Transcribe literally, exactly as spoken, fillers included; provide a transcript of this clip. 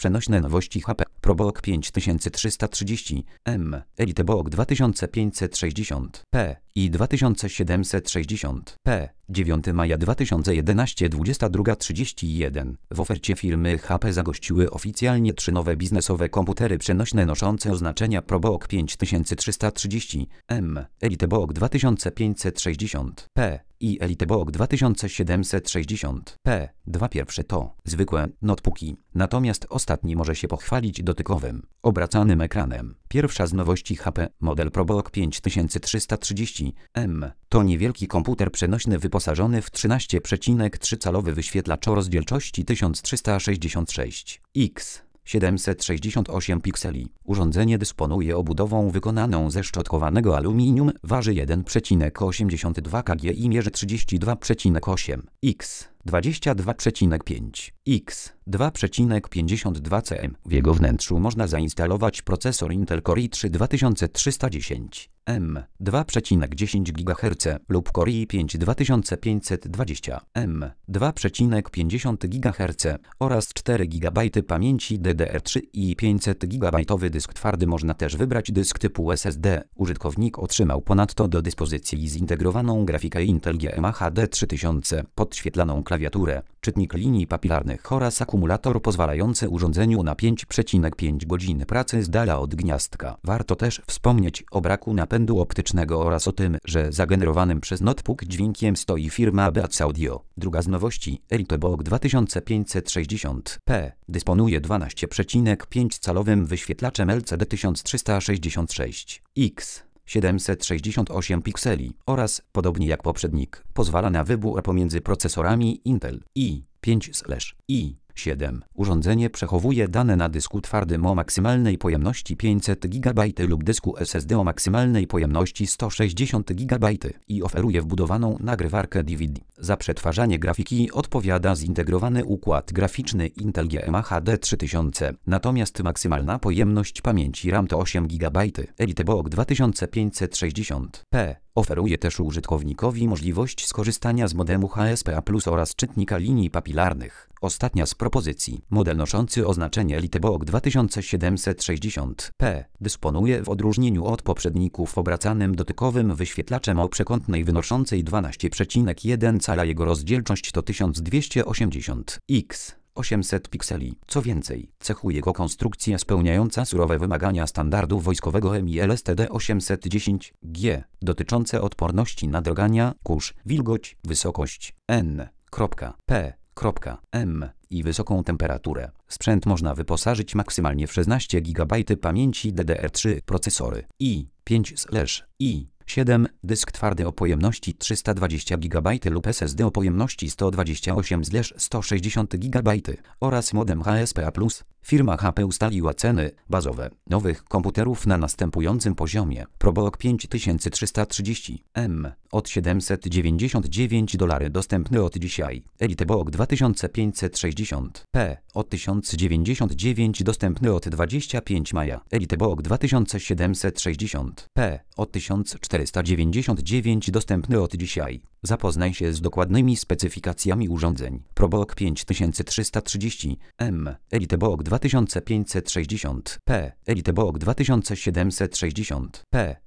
Przenośne nowości H P ProBook pięć tysięcy trzysta trzydzieści M, EliteBook dwa tysiące pięćset sześćdziesiąt P i dwa tysiące siedemset sześćdziesiąt P. dziewiątego maja dwa tysiące jedenastego, dwudziesta druga trzydzieści jeden. W ofercie firmy H P zagościły oficjalnie trzy nowe biznesowe komputery przenośne noszące oznaczenia ProBook pięć tysięcy trzysta trzydzieści M, EliteBook dwa tysiące pięćset sześćdziesiąt P i EliteBook dwa tysiące siedemset sześćdziesiąt P. Dwa pierwsze to zwykłe notebooki, natomiast ostatni może się pochwalić dotykowym, obracanym ekranem. Pierwsza z nowości H P, model ProBook pięć tysięcy trzysta trzydzieści M, to niewielki komputer przenośny wyposażony w trzynaście przecinek trzy calowy wyświetlacz o rozdzielczości tysiąc trzysta sześćdziesiąt sześć x siedemset sześćdziesiąt osiem pikseli. Urządzenie dysponuje obudową wykonaną ze szczotkowanego aluminium, waży jeden przecinek osiemdziesiąt dwa kilograma i mierzy trzydzieści dwa przecinek osiem x dwadzieścia dwa przecinek pięć x dwa przecinek pięćdziesiąt dwa cm. W jego wnętrzu można zainstalować procesor Intel Core i trzy dwa tysiące trzysta dziesięć M dwa przecinek dziesięć gigaherca lub Core i pięć dwa tysiące pięćset dwadzieścia M dwa przecinek pięćdziesiąt gigaherca oraz cztery gigabajty pamięci D D R trzy i pięćset gigabajtowy dysk twardy. Można też wybrać dysk typu S S D. Użytkownik otrzymał ponadto do dyspozycji zintegrowaną grafikę Intel G M A H D trzy tysiące, podświetlaną klawiaturę, czytnik linii papilarnych oraz akumulator pozwalający urządzeniu na pięć przecinek pięć godzin pracy z dala od gniazdka. Warto też wspomnieć o braku napędu optycznego oraz o tym, że za generowanym przez notebook dźwiękiem stoi firma Beats Audio. Druga z nowości, EliteBook dwa tysiące pięćset sześćdziesiąt P, dysponuje dwanaście przecinek pięć calowym wyświetlaczem L C D tysiąc trzysta sześćdziesiąt sześć x siedemset sześćdziesiąt osiem pikseli oraz, podobnie jak poprzednik, pozwala na wybór pomiędzy procesorami Intel i pięć i siedem. Urządzenie przechowuje dane na dysku twardym o maksymalnej pojemności pięćset gigabajtów lub dysku S S D o maksymalnej pojemności sto sześćdziesiąt gigabajtów i oferuje wbudowaną nagrywarkę D V D. Za przetwarzanie grafiki odpowiada zintegrowany układ graficzny Intel G M A H D trzy tysiące, natomiast maksymalna pojemność pamięci RAM to osiem gigabajtów. EliteBook dwa tysiące pięćset sześćdziesiąt P oferuje też użytkownikowi możliwość skorzystania z modemu H S P A plus oraz czytnika linii papilarnych. Ostatnia z propozycji, model noszący oznaczenie EliteBook dwa tysiące siedemset sześćdziesiąt P, dysponuje w odróżnieniu od poprzedników obracanym dotykowym wyświetlaczem o przekątnej wynoszącej dwanaście przecinek jeden cala. Jego rozdzielczość to tysiąc dwieście osiemdziesiąt x osiemset pikseli. Co więcej, cechuje go konstrukcja spełniająca surowe wymagania standardu wojskowego M I L S T D osiemset dziesięć G, dotyczące odporności na drgania, kurz, wilgoć, wysokość N P M i wysoką temperaturę. Sprzęt można wyposażyć maksymalnie w szesnaście gigabajtów pamięci D D R trzy, procesory i pięć i siedem, dysk twardy o pojemności trzysta dwadzieścia gigabajtów lub S S D o pojemności sto dwadzieścia osiem sto sześćdziesiąt gigabajtów oraz modem H S P A plus. Firma H P ustaliła ceny bazowe nowych komputerów na następującym poziomie. ProBook pięć tysięcy trzysta trzydzieści M od siedemset dziewięćdziesiąt dziewięć dolarów dostępny od dzisiaj. EliteBook dwa tysiące pięćset sześćdziesiąt P od tysiąc dziewięćdziesiąt dziewięć dostępny od dwudziestego piątego maja. EliteBook dwa tysiące siedemset sześćdziesiąt P od tysiąc czterysta dziewięćdziesiąt dziewięć dostępny od dzisiaj. Zapoznaj się z dokładnymi specyfikacjami urządzeń. ProBook pięć tysięcy trzysta trzydzieści M, EliteBook dwa tysiące pięćset sześćdziesiąt P, EliteBook dwa tysiące siedemset sześćdziesiąt P.